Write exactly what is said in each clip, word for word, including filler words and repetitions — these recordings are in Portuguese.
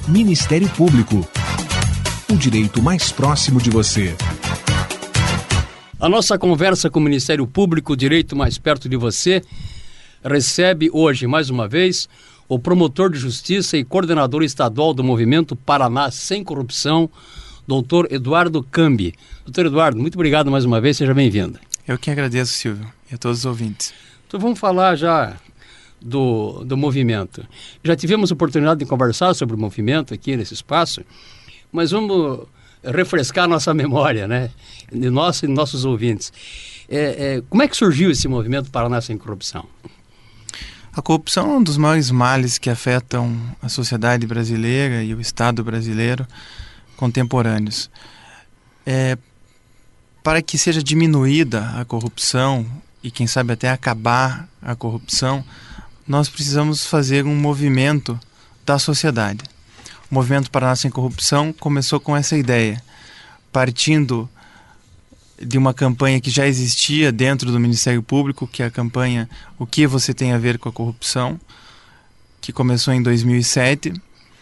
Ministério Público. O direito mais próximo de você. A nossa conversa com o Ministério Público, o direito mais perto de você, recebe hoje, mais uma vez, o promotor de justiça e coordenador estadual do Movimento Paraná Sem Corrupção, doutor Eduardo Cambi. Doutor Eduardo, muito obrigado mais uma vez, seja bem-vindo. Eu que agradeço, Silvio, e a todos os ouvintes. Então vamos falar já do, do movimento. Já tivemos a oportunidade de conversar sobre o movimento aqui nesse espaço, mas vamos refrescar nossa memória, né? De nós e de nossos ouvintes. É, é, como é que surgiu esse movimento Paraná Sem Corrupção? A corrupção é um dos maiores males que afetam a sociedade brasileira e o Estado brasileiro contemporâneos. É, para que seja diminuída a corrupção e, quem sabe, até acabar a corrupção, nós precisamos fazer um movimento da sociedade. O Movimento Paraná Sem Corrupção começou com essa ideia, partindo de uma campanha que já existia dentro do Ministério Público, que é a campanha O que você tem a ver com a corrupção, que começou em dois mil e sete,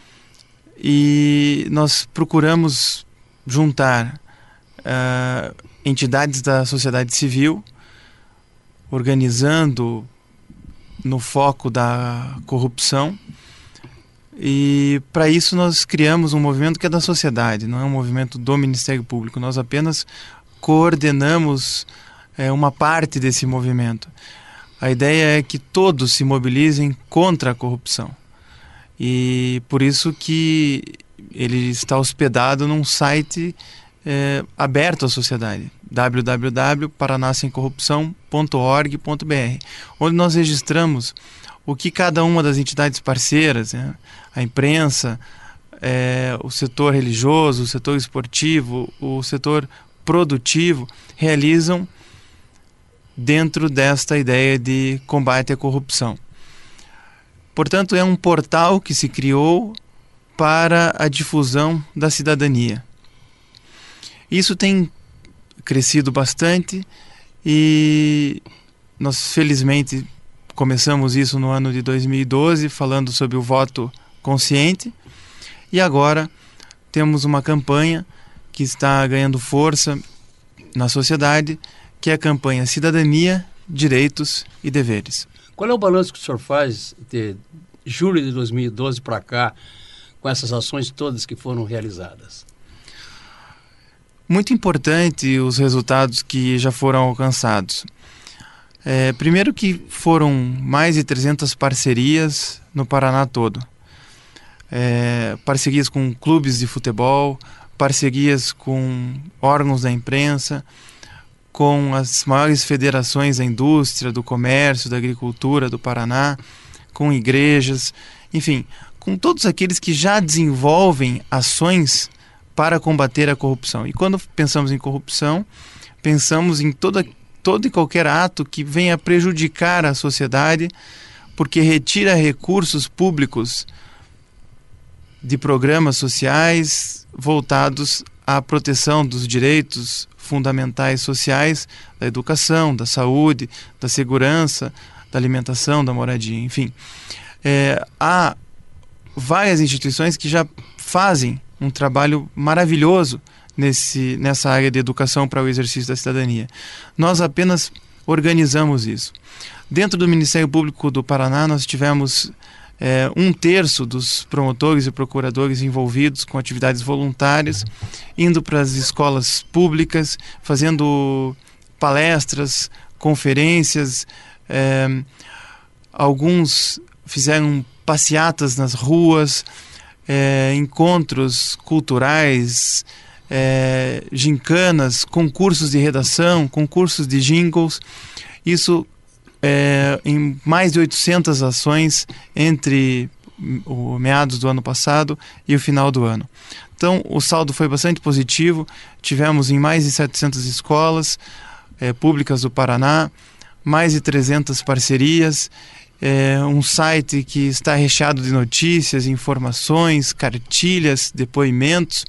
e nós procuramos juntar uh, entidades da sociedade civil, organizando no foco da corrupção, e para isso nós criamos um movimento que é da sociedade, não é um movimento do Ministério Público, nós apenas coordenamos é, uma parte desse movimento. A ideia é que todos se mobilizem contra a corrupção, e por isso que ele está hospedado num site é, aberto à sociedade, w w w ponto paraná sem corrupção ponto org ponto b r, onde nós registramos o que cada uma das entidades parceiras, né, a imprensa, é, o setor religioso, o setor esportivo, o setor produtivo, realizam dentro desta ideia de combate à corrupção. Portanto, é um portal que se criou para a difusão da cidadania. Isso tem crescido bastante e nós, felizmente, começamos isso no ano de dois mil e doze, falando sobre o voto consciente, e agora temos uma campanha que está ganhando força na sociedade, que é a campanha Cidadania, Direitos e Deveres. Qual é o balanço que o senhor faz de julho de dois mil e doze para cá, com essas ações todas que foram realizadas? Muito importante os resultados que já foram alcançados. É, primeiro que foram mais de trezentas parcerias no Paraná todo. É, parcerias com clubes de futebol, parcerias com órgãos da imprensa, com as maiores federações da indústria, do comércio, da agricultura do Paraná, com igrejas, enfim, com todos aqueles que já desenvolvem ações para combater a corrupção. E quando pensamos em corrupção, pensamos em toda, todo e qualquer ato que venha prejudicar a sociedade, porque retira recursos públicos de programas sociais voltados à proteção dos direitos fundamentais sociais, da educação, da saúde, da segurança, da alimentação, da moradia, enfim. É, há várias instituições que já fazem um trabalho maravilhoso nesse, nessa área de educação para o exercício da cidadania. Nós apenas organizamos isso. Dentro do Ministério Público do Paraná, nós tivemos é, um terço dos promotores e procuradores envolvidos com atividades voluntárias, indo para as escolas públicas, fazendo palestras, conferências, é, alguns fizeram passeatas nas ruas, é, encontros culturais, é, gincanas, concursos de redação, concursos de jingles. Isso é, em mais de oitocentas ações entre o meados do ano passado e o final do ano. Então, o saldo foi bastante positivo. Tivemos em mais de setecentas escolas é, públicas do Paraná, mais de trezentas parcerias, é, um site que está recheado de notícias, informações, cartilhas, depoimentos,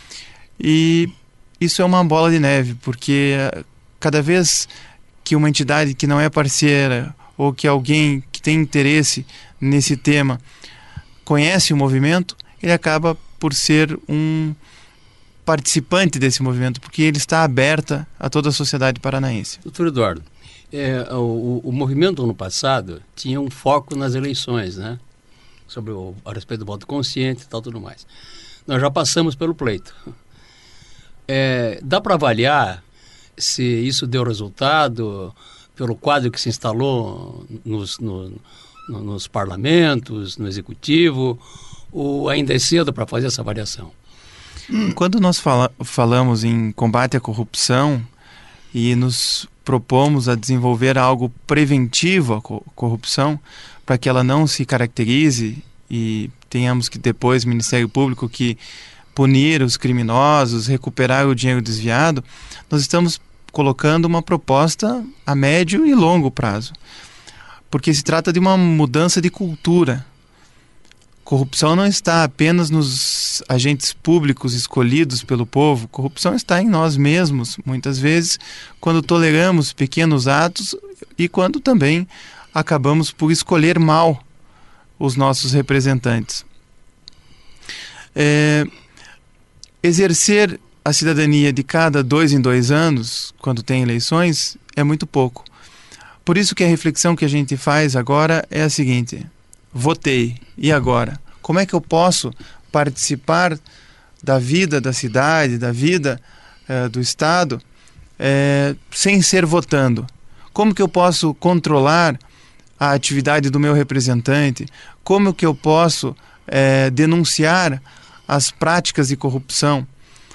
e isso é uma bola de neve, porque cada vez que uma entidade que não é parceira ou que alguém que tem interesse nesse tema conhece o movimento, ele acaba por ser um participante desse movimento, porque ele está aberto a toda a sociedade paranaense. Doutor Eduardo, é, o, o movimento ano passado tinha um foco nas eleições, né? Sobre o, a respeito do voto consciente e tal, tudo mais. Nós já passamos pelo pleito. É, dá para avaliar se isso deu resultado pelo quadro que se instalou nos, no, no, nos parlamentos, no executivo, ou ainda é cedo para fazer essa avaliação? Quando nós fala, falamos em combate à corrupção e nos propomos a desenvolver algo preventivo à corrupção, para que ela não se caracterize e tenhamos que depois o Ministério Público que punir os criminosos, recuperar o dinheiro desviado, nós estamos colocando uma proposta a médio e longo prazo, porque se trata de uma mudança de cultura. Corrupção não está apenas nos agentes públicos escolhidos pelo povo, corrupção está em nós mesmos, muitas vezes, quando toleramos pequenos atos e quando também acabamos por escolher mal os nossos representantes. É, exercer a cidadania de cada dois em dois anos, quando tem eleições, é muito pouco. Por isso que a reflexão que a gente faz agora é a seguinte: votei, e agora? Como é que eu posso participar da vida da cidade, da vida eh, do Estado, eh, sem ser votando? Como que eu posso controlar a atividade do meu representante? Como que eu posso eh, denunciar as práticas de corrupção?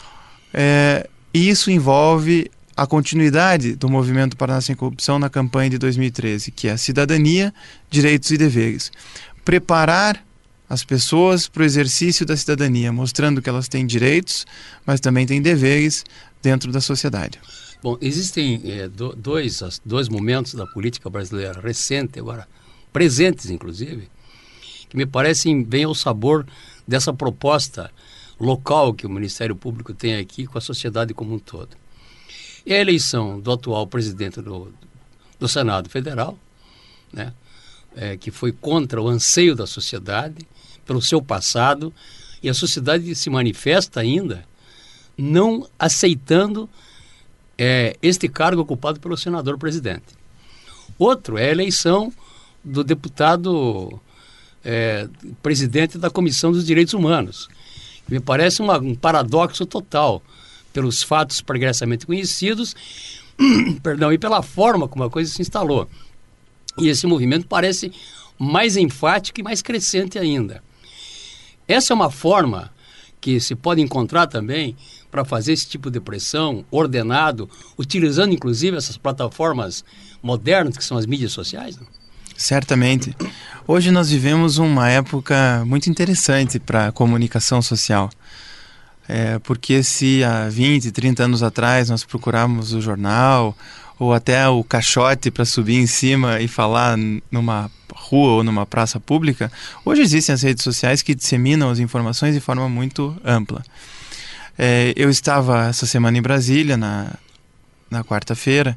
Eh, e isso envolve a continuidade do Movimento Paraná Sem Corrupção na campanha de dois mil e treze, que é a cidadania, direitos e deveres. Preparar as pessoas para o exercício da cidadania, mostrando que elas têm direitos, mas também têm deveres dentro da sociedade. Bom, existem é, do, dois, dois momentos da política brasileira recente, agora presentes inclusive, que me parecem bem ao sabor dessa proposta local que o Ministério Público tem aqui com a sociedade como um todo. É a eleição do atual presidente do, do Senado Federal, né? É, que foi contra o anseio da sociedade, pelo seu passado, e a sociedade se manifesta ainda não aceitando é, este cargo ocupado pelo senador-presidente. Outro é a eleição do deputado é, presidente da Comissão dos Direitos Humanos, que me parece uma, um paradoxo total, pelos fatos pregressamente conhecidos perdão, e pela forma como a coisa se instalou. E esse movimento parece mais enfático e mais crescente ainda. Essa é uma forma que se pode encontrar também para fazer esse tipo de pressão ordenado, utilizando inclusive essas plataformas modernas que são as mídias sociais, não? Certamente. Hoje nós vivemos uma época muito interessante para a comunicação social. É, porque se há vinte, trinta anos atrás nós procurávamos o jornal ou até o caixote para subir em cima e falar numa rua ou numa praça pública, hoje existem as redes sociais que disseminam as informações de forma muito ampla. É, eu estava essa semana em Brasília, na, na quarta-feira,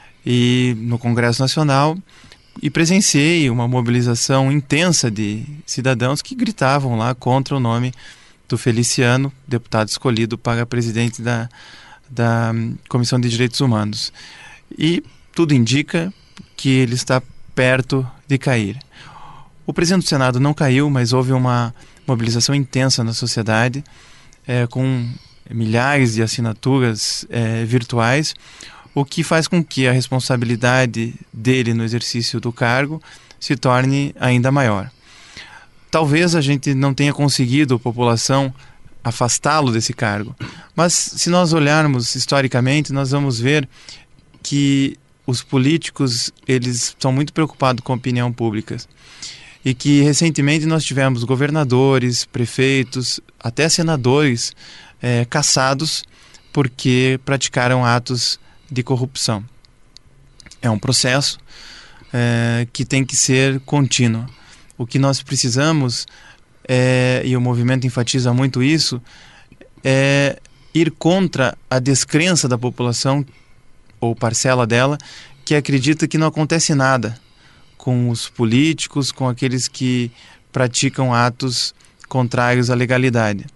e no Congresso Nacional, e presenciei uma mobilização intensa de cidadãos que gritavam lá contra o nome do Feliciano, deputado escolhido para presidente da, da Comissão de Direitos Humanos. E tudo indica que ele está perto de cair. O presidente do Senado não caiu, mas houve uma mobilização intensa na sociedade, é, com milhares de assinaturas é, virtuais, o que faz com que a responsabilidade dele no exercício do cargo se torne ainda maior. Talvez a gente não tenha conseguido, a população, afastá-lo desse cargo, mas se nós olharmos historicamente, nós vamos ver que os políticos, eles são muito preocupados com a opinião pública e que recentemente nós tivemos governadores, prefeitos, até senadores é, caçados porque praticaram atos de corrupção. É um processo é, que tem que ser contínuo. O que nós precisamos, é, e o movimento enfatiza muito isso, é ir contra a descrença da população, ou parcela dela, que acredita que não acontece nada com os políticos, com aqueles que praticam atos contrários à legalidade.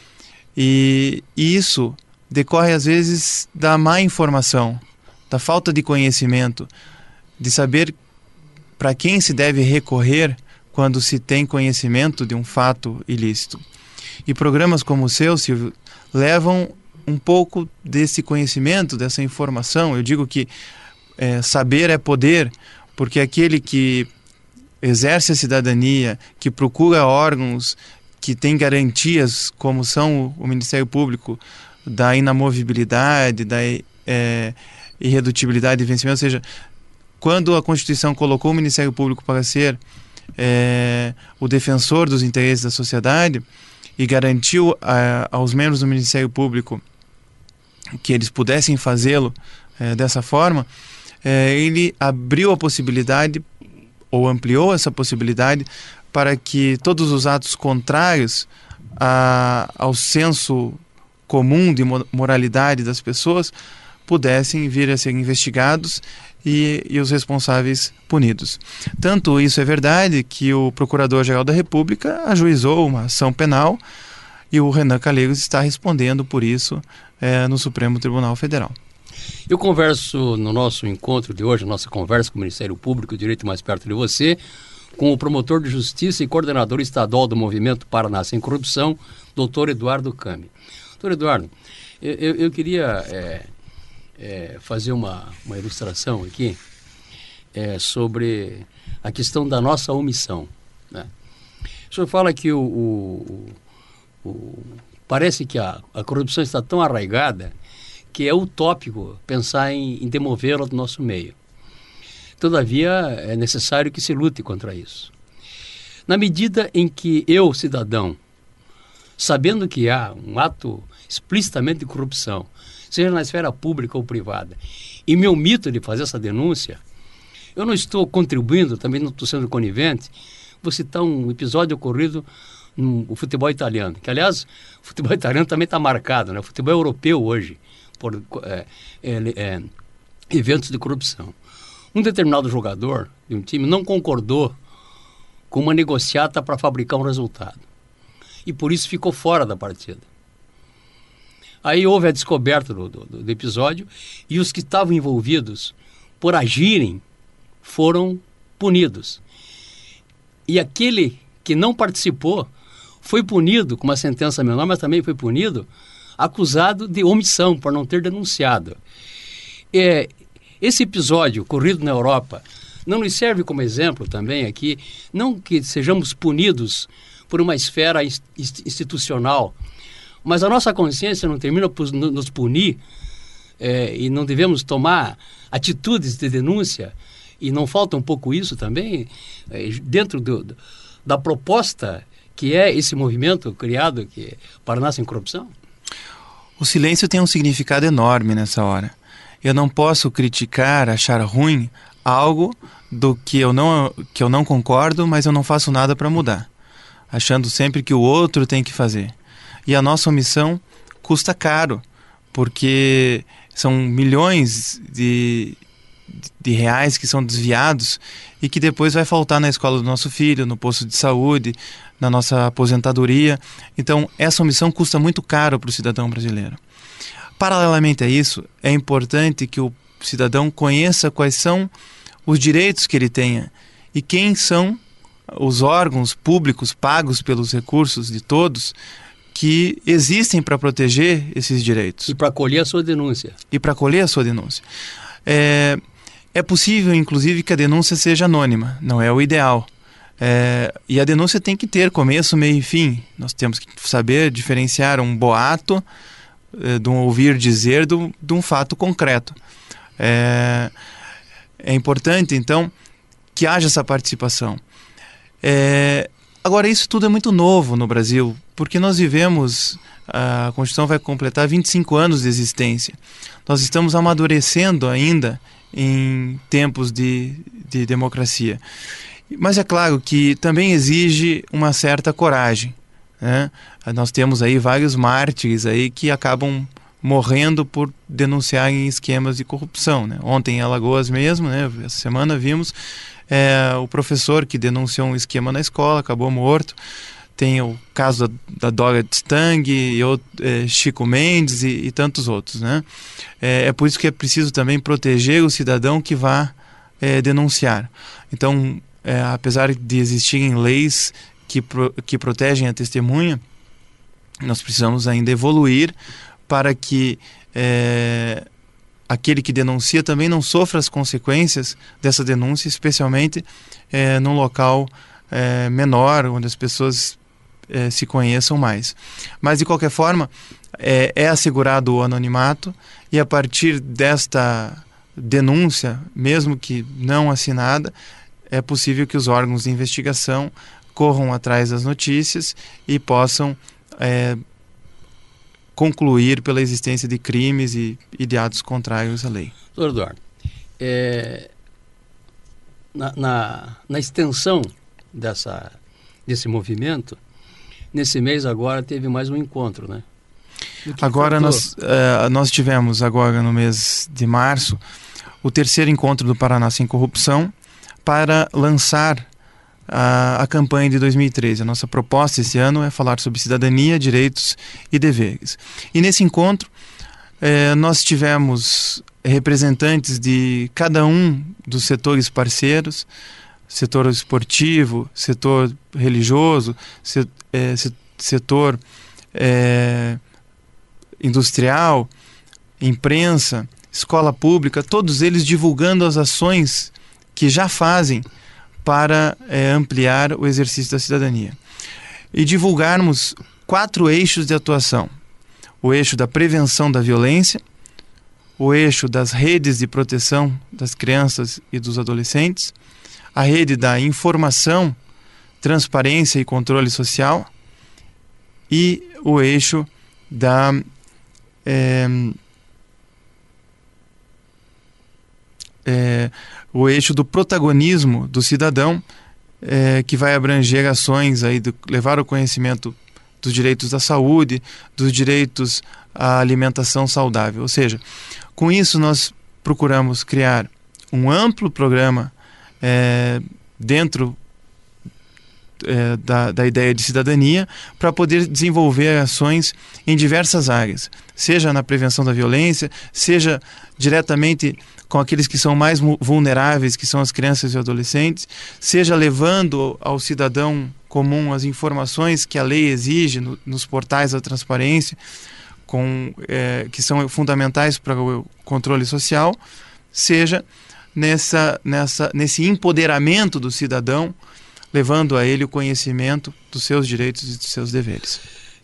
E, e isso decorre às vezes da má informação, da falta de conhecimento, de saber para quem se deve recorrer quando se tem conhecimento de um fato ilícito. E programas como o seu, Silvio, levam um pouco desse conhecimento, dessa informação. Eu digo que é, saber é poder, porque aquele que exerce a cidadania, que procura órgãos que têm garantias, como são o Ministério Público, da inamovibilidade, da é, irredutibilidade de vencimento, ou seja, quando a Constituição colocou o Ministério Público para ser é, o defensor dos interesses da sociedade e garantiu a, aos membros do Ministério Público que eles pudessem fazê-lo é, dessa forma, é, ele abriu a possibilidade, ou ampliou essa possibilidade, para que todos os atos contrários a, ao senso comum de moralidade das pessoas pudessem vir a ser investigados e, e os responsáveis punidos. Tanto isso é verdade que o Procurador-Geral da República ajuizou uma ação penal e o Renan Calheiros está respondendo por isso é, no Supremo Tribunal Federal. Eu converso no nosso encontro de hoje, nossa conversa com o Ministério Público, Direito Mais Perto de Você, com o promotor de justiça e coordenador estadual do Movimento Paraná Sem Corrupção, doutor Eduardo Cami. Doutor Eduardo, eu, eu, eu queria é, é, fazer uma, uma ilustração aqui é, sobre a questão da nossa omissão, né? O senhor fala que o, o, o, parece que a, a corrupção está tão arraigada que é utópico pensar em, em demovê-la do nosso meio. Todavia, é necessário que se lute contra isso. Na medida em que eu, cidadão, sabendo que há um ato explicitamente de corrupção, seja na esfera pública ou privada, e me omito de fazer essa denúncia, eu não estou contribuindo, também não estou sendo conivente. Vou citar um episódio ocorrido no futebol italiano, que, aliás, o futebol italiano também está marcado, né? O futebol europeu hoje, por é, é, é, eventos de corrupção. Um determinado jogador de um time não concordou com uma negociata para fabricar um resultado. E por isso ficou fora da partida. Aí houve a descoberta do, do, do episódio e os que estavam envolvidos por agirem foram punidos. E aquele que não participou foi punido com uma sentença menor, mas também foi punido acusado de omissão por não ter denunciado. É, esse episódio ocorrido na Europa não nos serve como exemplo também aqui, não que sejamos punidos por uma esfera institucional, mas a nossa consciência não termina por nos punir é, e não devemos tomar atitudes de denúncia, e não falta um pouco isso também é, dentro do, do, da proposta que é esse movimento criado, que é Paraná Sem Corrupção? O silêncio tem um significado enorme nessa hora. Eu não posso criticar, achar ruim algo do que eu não, que eu não concordo, mas eu não faço nada para mudar, achando sempre que o outro tem que fazer. E a nossa omissão custa caro, porque são milhões de, de reais que são desviados e que depois vai faltar na escola do nosso filho, no posto de saúde, na nossa aposentadoria. Então, essa omissão custa muito caro para o cidadão brasileiro. Paralelamente a isso, é importante que o cidadão conheça quais são os direitos que ele tenha e quem são os órgãos públicos pagos pelos recursos de todos que existem para proteger esses direitos. E para acolher a sua denúncia. E para acolher a sua denúncia. É, é possível, inclusive, que a denúncia seja anônima, não é o ideal. É, e a denúncia tem que ter começo, meio e fim. Nós temos que saber diferenciar um boato é, de um ouvir dizer de, de um fato concreto. É, é importante, então, que haja essa participação. É, agora, isso tudo é muito novo no Brasil, porque nós vivemos, a Constituição vai completar vinte e cinco anos de existência. Nós estamos amadurecendo ainda em tempos de, de democracia. Mas é claro que também exige uma certa coragem, né? Nós temos aí vários mártires aí que acabam morrendo por denunciarem esquemas de corrupção, né? Ontem em Alagoas mesmo, né, essa semana vimos é, o professor que denunciou um esquema na escola, acabou morto. tem o caso da, da Dora Stang, e outro, é, Chico Mendes e, e tantos outros, né? É, é por isso que é preciso também proteger o cidadão que vá é, denunciar. Então, é, apesar de existirem leis que, pro, que protegem a testemunha, nós precisamos ainda evoluir para que é, aquele que denuncia também não sofra as consequências dessa denúncia, especialmente é, num local é, menor, onde as pessoas é, se conheçam mais. Mas, de qualquer forma, é, é assegurado o anonimato, e a partir desta denúncia, mesmo que não assinada, é possível que os órgãos de investigação corram atrás das notícias e possam é, concluir pela existência de crimes e, e de atos contrários à lei. Doutor Eduardo, é, na, na, na extensão dessa, desse movimento, nesse mês agora teve mais um encontro, né? Agora nós, uh, nós tivemos, agora no mês de março, o terceiro encontro do Paraná Sem Corrupção para lançar a, a campanha de dois mil e treze. A nossa proposta esse ano é falar sobre cidadania, direitos e deveres. E nesse encontro eh, nós tivemos representantes de cada um dos setores parceiros, setor esportivo, setor religioso, set, eh, setor eh, industrial, imprensa, escola pública, todos eles divulgando as ações que já fazem para é, ampliar o exercício da cidadania. E divulgarmos quatro eixos de atuação: o eixo da prevenção da violência, o eixo das redes de proteção das crianças e dos adolescentes, a rede da informação, transparência e controle social, e o eixo da é, é, o eixo do protagonismo do cidadão, é, que vai abranger ações aí de levar o conhecimento dos direitos da saúde, dos direitos à alimentação saudável. Ou seja, com isso nós procuramos criar um amplo programa é, dentro é, da, da ideia de cidadania, para poder desenvolver ações em diversas áreas, seja na prevenção da violência, seja diretamente com aqueles que são mais vulneráveis, que são as crianças e adolescentes, seja levando ao cidadão comum as informações que a lei exige no, nos portais da transparência, com, é, que são fundamentais para o controle social, seja nessa, nessa, nesse empoderamento do cidadão, levando a ele o conhecimento dos seus direitos e dos seus deveres.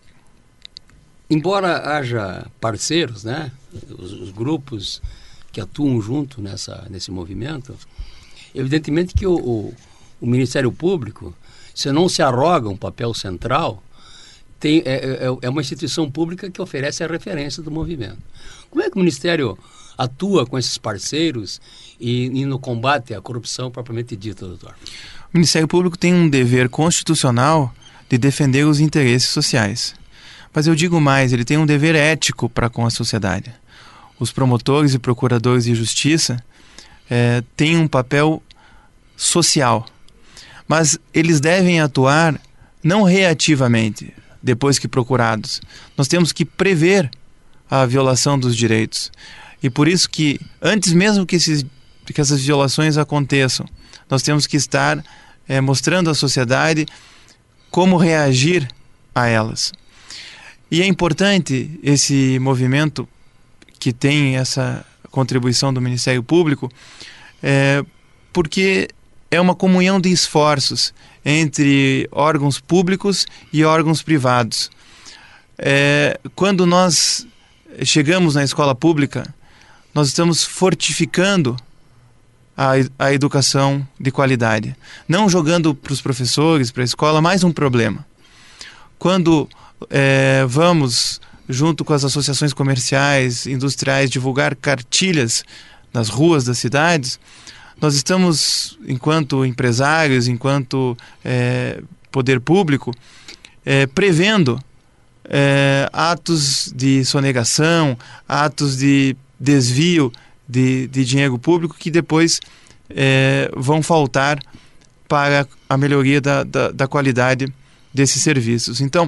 Embora haja parceiros, né, os, os grupos que atuam junto nessa, nesse movimento, evidentemente que o, o, o Ministério Público, se não se arroga um papel central, tem, é, é, é uma instituição pública que oferece a referência do movimento. Como é que o Ministério atua com esses parceiros e, e no combate à corrupção propriamente dita, doutor? O Ministério Público tem um dever constitucional de defender os interesses sociais. Mas eu digo mais, ele tem um dever ético para com a sociedade. Os promotores e procuradores de justiça é, têm um papel social, mas eles devem atuar não reativamente, depois que procurados. Nós temos que prever a violação dos direitos. E por isso que, antes mesmo que, esses, que essas violações aconteçam, nós temos que estar é, mostrando à sociedade como reagir a elas. E é importante esse movimento que tem essa contribuição do Ministério Público, é, porque é uma comunhão de esforços entre órgãos públicos e órgãos privados. É, quando nós chegamos na escola pública, nós estamos fortificando a, a educação de qualidade, não jogando para os professores, para a escola, mais um problema. Quando é, vamos, junto com as associações comerciais, industriais, divulgar cartilhas nas ruas das cidades, nós estamos, enquanto empresários, enquanto é, poder público, é, prevendo é, atos de sonegação, atos de desvio de, de dinheiro público que depois é, vão faltar para a melhoria da, da, da qualidade desses serviços. Então,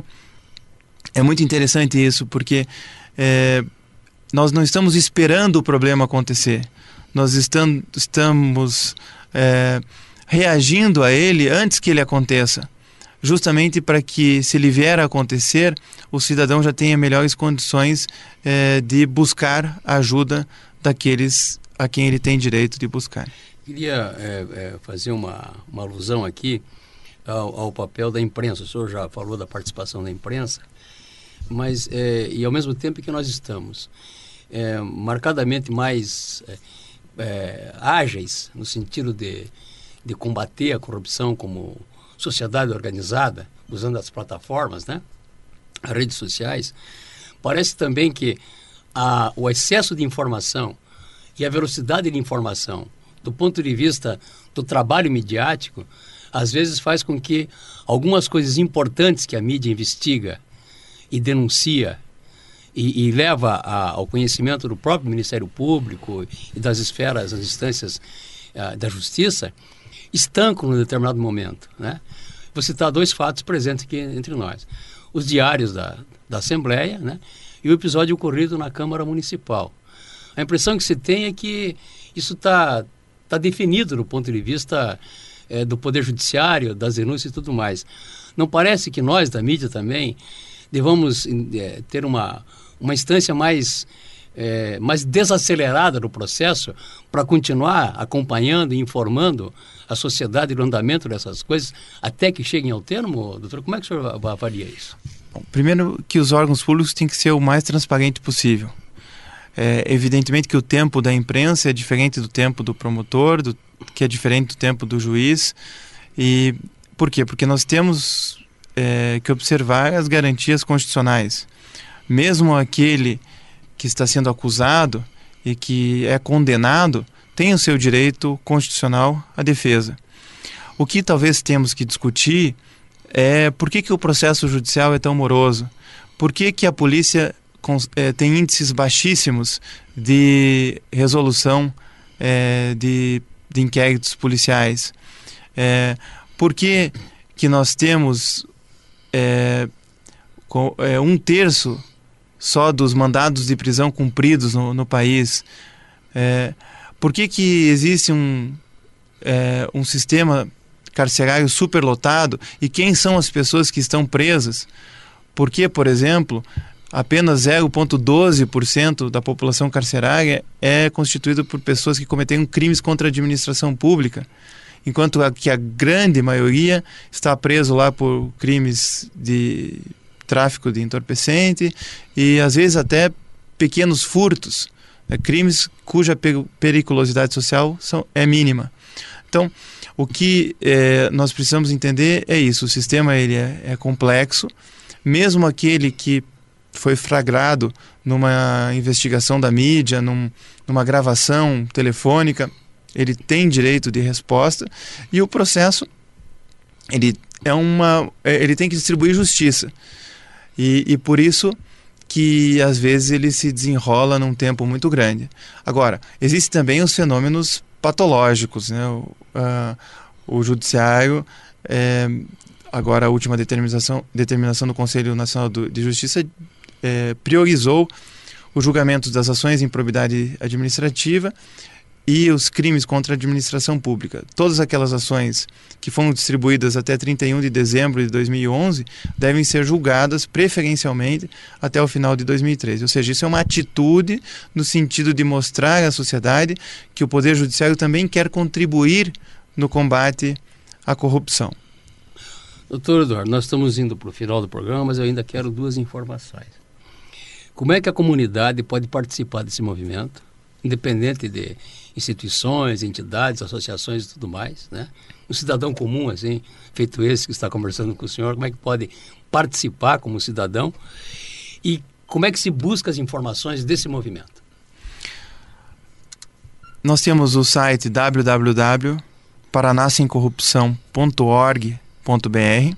é muito interessante isso, porque é, nós não estamos esperando o problema acontecer, nós estam, estamos é, reagindo a ele antes que ele aconteça, justamente para que, se ele vier a acontecer, o cidadão já tenha melhores condições é, de buscar a ajuda daqueles a quem ele tem direito de buscar. Queria é, é, fazer uma, uma alusão aqui ao, ao papel da imprensa. O senhor já falou da participação da imprensa, mas é, e ao mesmo tempo que nós estamos é, marcadamente mais é, é, ágeis no sentido de, de combater a corrupção como sociedade organizada, usando as plataformas, né, as redes sociais, parece também que a, o excesso de informação e a velocidade de informação, do ponto de vista do trabalho midiático, às vezes faz com que algumas coisas importantes que a mídia investiga e denuncia e, e leva a, ao conhecimento do próprio Ministério Público e das esferas, das instâncias uh, da Justiça, estancam num determinado momento, né? Vou citar dois fatos presentes aqui entre nós. Os diários da, da Assembleia, né? E o episódio ocorrido na Câmara Municipal. A impressão que se tem é que isso está tá definido do ponto de vista é, do Poder Judiciário, das denúncias e tudo mais. Não parece que nós, da mídia também, devamos é, ter uma, uma instância mais, é, mais desacelerada do processo para continuar acompanhando e informando a sociedade do andamento dessas coisas até que cheguem ao termo, doutor? Como é que o senhor avalia isso? Bom, primeiro que os órgãos públicos têm que ser o mais transparente possível. É, evidentemente que o tempo da imprensa é diferente do tempo do promotor, do, que é diferente do tempo do juiz. E por quê? Porque nós temos é, que observar as garantias constitucionais. Mesmo aquele que está sendo acusado e que é condenado tem o seu direito constitucional à defesa. O que talvez temos que discutir é por que, que o processo judicial é tão moroso, por que, que a polícia é, tem índices baixíssimos de resolução é, de, de inquéritos policiais, é, por que, que nós temos é, com, é, um terço só dos mandados de prisão cumpridos no, no país, é, por que que existe um, é, um sistema carcerário superlotado e quem são as pessoas que estão presas? Por que, por exemplo, apenas zero vírgula doze por cento da população carcerária é constituída por pessoas que cometeram crimes contra a administração pública, enquanto a, que a grande maioria está preso lá por crimes de tráfico de entorpecente e às vezes até pequenos furtos, né, crimes cuja periculosidade social são, é mínima. Então, o que é, nós precisamos entender é isso, o sistema ele é, é complexo, mesmo aquele que foi flagrado numa investigação da mídia, num, numa gravação telefônica, ele tem direito de resposta e o processo ele, é uma, ele tem que distribuir justiça. E, e por isso que às vezes ele se desenrola num tempo muito grande. Agora, existem também os fenômenos patológicos, né? O, uh, o judiciário, é, agora a última determinação, determinação do Conselho Nacional do, de Justiça é, priorizou os julgamentos das ações de improbidade administrativa e os crimes contra a administração pública. Todas aquelas ações que foram distribuídas até trinta e um de dezembro de dois mil e onze devem ser julgadas preferencialmente até o final de dois mil e treze. Ou seja, isso é uma atitude no sentido de mostrar à sociedade que o Poder Judiciário também quer contribuir no combate à corrupção. Doutor Eduardo, nós estamos indo para o final do programa, mas eu ainda quero duas informações. Como é que a comunidade pode participar desse movimento, independente de instituições, entidades, associações e tudo mais, né? Um cidadão comum, assim, feito esse que está conversando com o senhor, como é que pode participar como cidadão e como é que se busca as informações desse movimento? Nós temos o site w w w ponto paraná sem corrupção ponto org ponto b r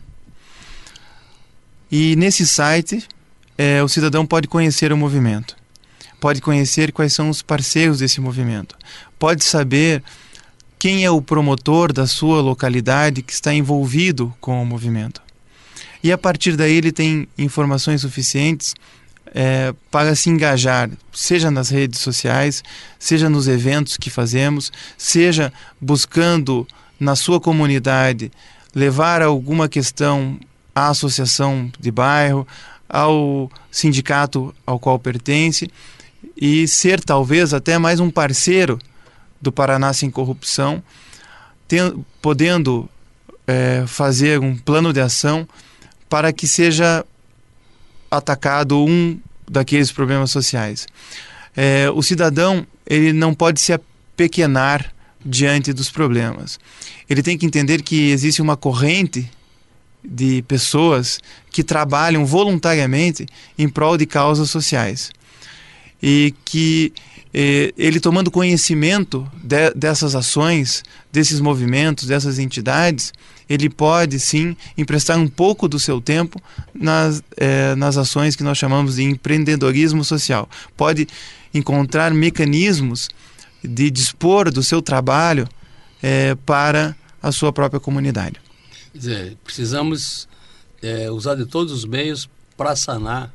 e nesse site é, o cidadão pode conhecer o movimento. Pode conhecer quais são os parceiros desse movimento, pode saber quem é o promotor da sua localidade que está envolvido com o movimento. e a partir daí ele tem informações suficientes é, para se engajar, seja nas redes sociais, seja nos eventos que fazemos, seja buscando na sua comunidade levar alguma questão à associação de bairro, ao sindicato ao qual pertence, e ser talvez até mais um parceiro do Paraná Sem Corrupção, tem, podendo é, fazer um plano de ação para que seja atacado um daqueles problemas sociais. É, o cidadão, ele não pode se apequenar diante dos problemas. Ele tem que entender que existe uma corrente de pessoas que trabalham voluntariamente em prol de causas sociais. E que eh, ele tomando conhecimento de, dessas ações, desses movimentos, dessas entidades, ele pode sim emprestar um pouco do seu tempo nas, eh, nas ações que nós chamamos de empreendedorismo social. Pode encontrar mecanismos de dispor do seu trabalho eh, para a sua própria comunidade. Quer dizer, precisamos é, usar de todos os meios para sanar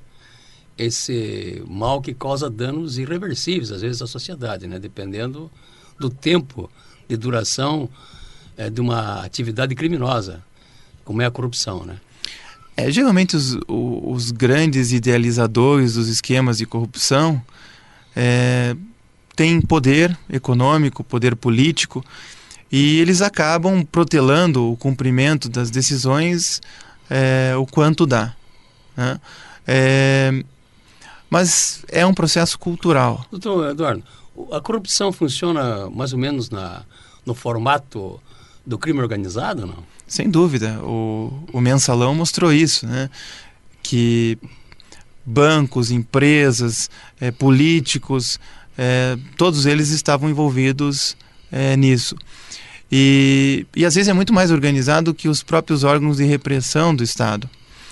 esse mal que causa danos irreversíveis, às vezes, à sociedade, né? Dependendo do tempo de duração é, de uma atividade criminosa, como é a corrupção, né? É, geralmente os, os grandes idealizadores dos esquemas de corrupção é, têm poder econômico, poder político, e eles acabam protelando o cumprimento das decisões é, o quanto dá, né? É, mas é um processo cultural. Doutor Eduardo, a corrupção funciona mais ou menos na, no formato do crime organizado, não? Sem dúvida. O, o Mensalão mostrou isso, né? Que bancos, empresas, é, políticos, é, todos eles estavam envolvidos é, nisso. E, e às vezes é muito mais organizado que os próprios órgãos de repressão do Estado.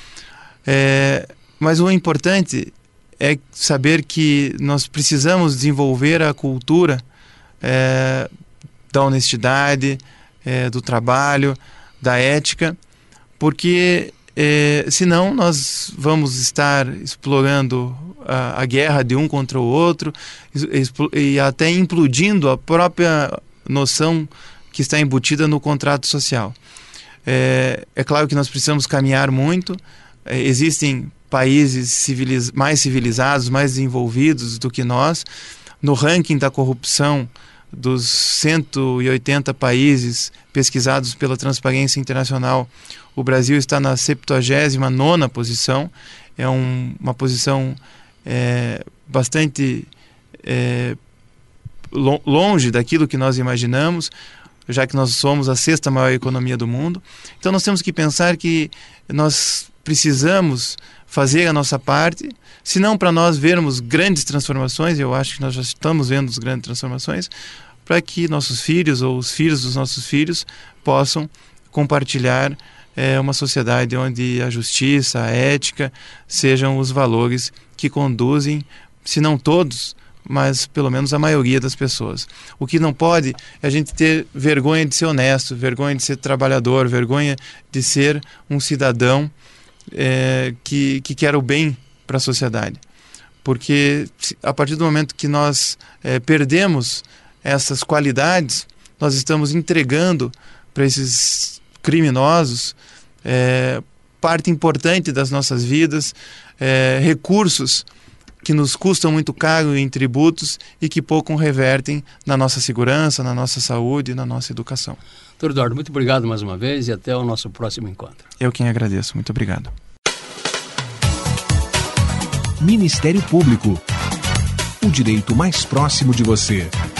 É, mas o importante é saber que nós precisamos desenvolver a cultura é, da honestidade, é, do trabalho, da ética, porque é, senão nós vamos estar explorando a, a guerra de um contra o outro e, e até implodindo a própria noção que está embutida no contrato social. É, é claro que nós precisamos caminhar muito. É, existem países civiliz- mais civilizados, mais desenvolvidos do que nós. No ranking da corrupção dos cento e oitenta países pesquisados pela Transparência Internacional, o Brasil está na septuagésima nona posição. É um, uma posição é, bastante é, lo- longe daquilo que nós imaginamos, já que nós somos a sexta maior economia do mundo. Então nós temos que pensar que nós precisamos fazer a nossa parte, se não para nós vermos grandes transformações, eu acho que nós já estamos vendo as grandes transformações, para que nossos filhos ou os filhos dos nossos filhos possam compartilhar é, uma sociedade onde a justiça, a ética sejam os valores que conduzem, se não todos, mas pelo menos a maioria das pessoas. O que não pode é a gente ter vergonha de ser honesto, vergonha de ser trabalhador, vergonha de ser um cidadão é, que, que quer o bem para a sociedade. Porque a partir do momento que nós é, perdemos essas qualidades, nós estamos entregando para esses criminosos é, parte importante das nossas vidas, é, recursos que nos custam muito caro em tributos e que pouco revertem na nossa segurança, na nossa saúde e na nossa educação. Doutor Eduardo, muito obrigado mais uma vez e até o nosso próximo encontro. Eu quem agradeço. Muito obrigado. Ministério Público. O direito mais próximo de você.